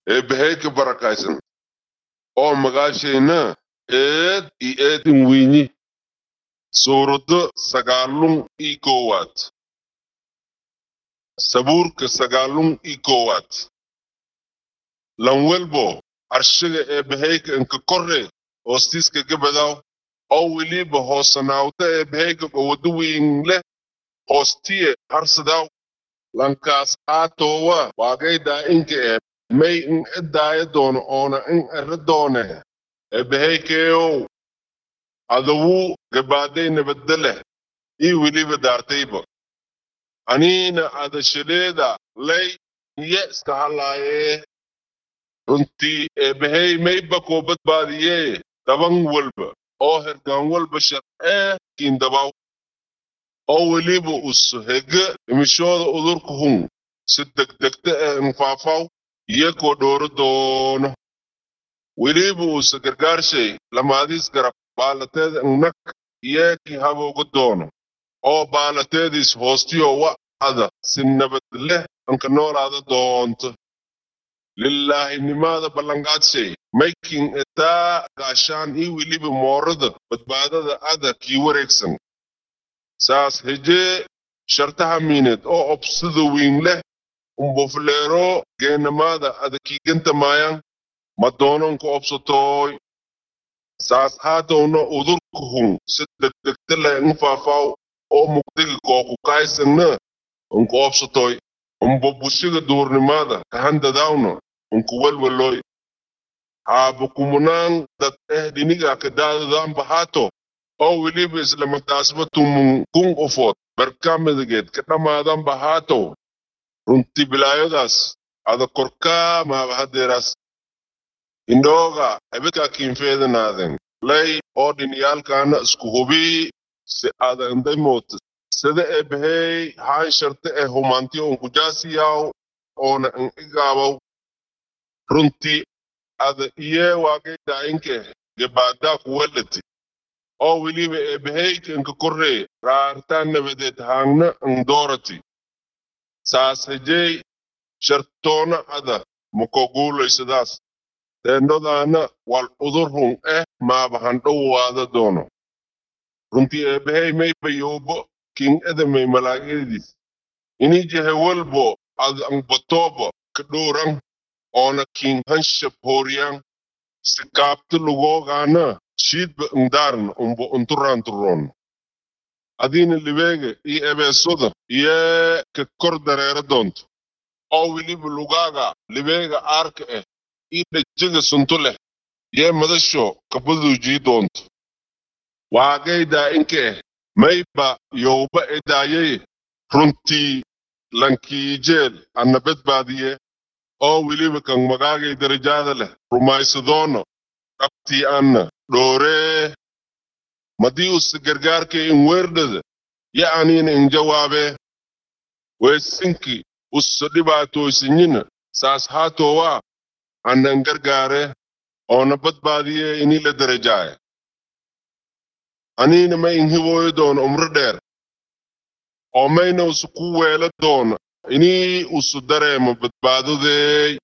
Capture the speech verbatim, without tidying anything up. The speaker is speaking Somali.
eebahayka barakaysan oo magaashayna eed iyo eedin weyni suuraddo sagaalun iyo koowaad sabuurka sagaalun iyo koowaad lan welbo arshiga eebahayka inka korre hoostiiska gabadaw oo weliba hoosanaawda eebahayka gowado weyn leh hoostiye harsadaw lankaas aatowa waagaydaa inka ee may in edaaya doono oona in ere doone eebahaykeeyow adawu gabaaday nabadda leh ii weliba daartayba aniina adashaleeda lay iyo iska hadlaayee runtii eebahay mayba koo badbaadiyee daban walba oo hergaan walba sharcee kiindabaw oo weliba us hege imishooda udurka hun si degdegta ee infaafaw iyakoo dhooro doono weliba usa gargaarshay lamaadiis garab baalateeda innag iyakii habooga doono oo baalateediis hoostiyo wa'ada si nabad leh anka noolaada doonto lilaahinimada ballanqaadshay maykin etaa gaashaan ii weliba moorada badbaadada ada kii wareegsan saas hejee shartaha miineed oo obsida weyn leh umbofleero geenamaada ada kii ganta maayaan ma doononka obsatooy saas haatowna udurka hun si degdegta leh infaafaw oo mugdiga kooku kaaysanna unka obsatooy umbo bushiga duurnimada kahandadaawna unka welwelooy haaba kumunaan dad eh dhiniga kadaadadaanba haato oo weliba islamadaasba tumun kun ufood barkaamadageed ka dhammaadanba haatow runtii bilaayadaas ada korkaa maaba hadeeraas indhooga ebedkaa kiinfeedanaaden lay oo dhiniyaalkaana isku hubii si ada indaymoota sida eebahey haan sharte ee humaantiyo unkujaasiyaw oona in igaabaw runtii ada iyee waagaydaa inke gabaadaa kuwalati oo weliba eebahayka inka korree raartaan nabadeed haangna indoorati saas hejey shartoona ada makoguulaysadaas teendhodaana wal udur run eh maaba handhowaada doono runtii eebahey mayba yoobo king edamay malaa'igadiis inii jehe walbo ada anbatooba ka dhowran oona king hanshab hooriyaan si kaabta lugoogaana shiidba indaaran umbo unturaanturoon adiina libeega iyo ebeesoda iyee ka kor dareera doonto oo weliba lugaaga libeega aarka eh ii dhajiga sunto leh yee madasho kabaduujii doonto waagaydaa inka eh mayba yowba edaayay runtii lankiijeel anna badbaadiye oo weliba kan magaagay darajaada leh rumaysadoono dhabtii anna dhooree madii usa gargaarkay in weerdhada ya aniina in jawaabee weesinki usa dhibaatooysinyina saas haatowaa annan gargaare oona badbaadiye inii la darajaaye aniina ma in hibooyo doono umro dheer oo mayna usa ku weela doono inii usu dareemo badbaadodeey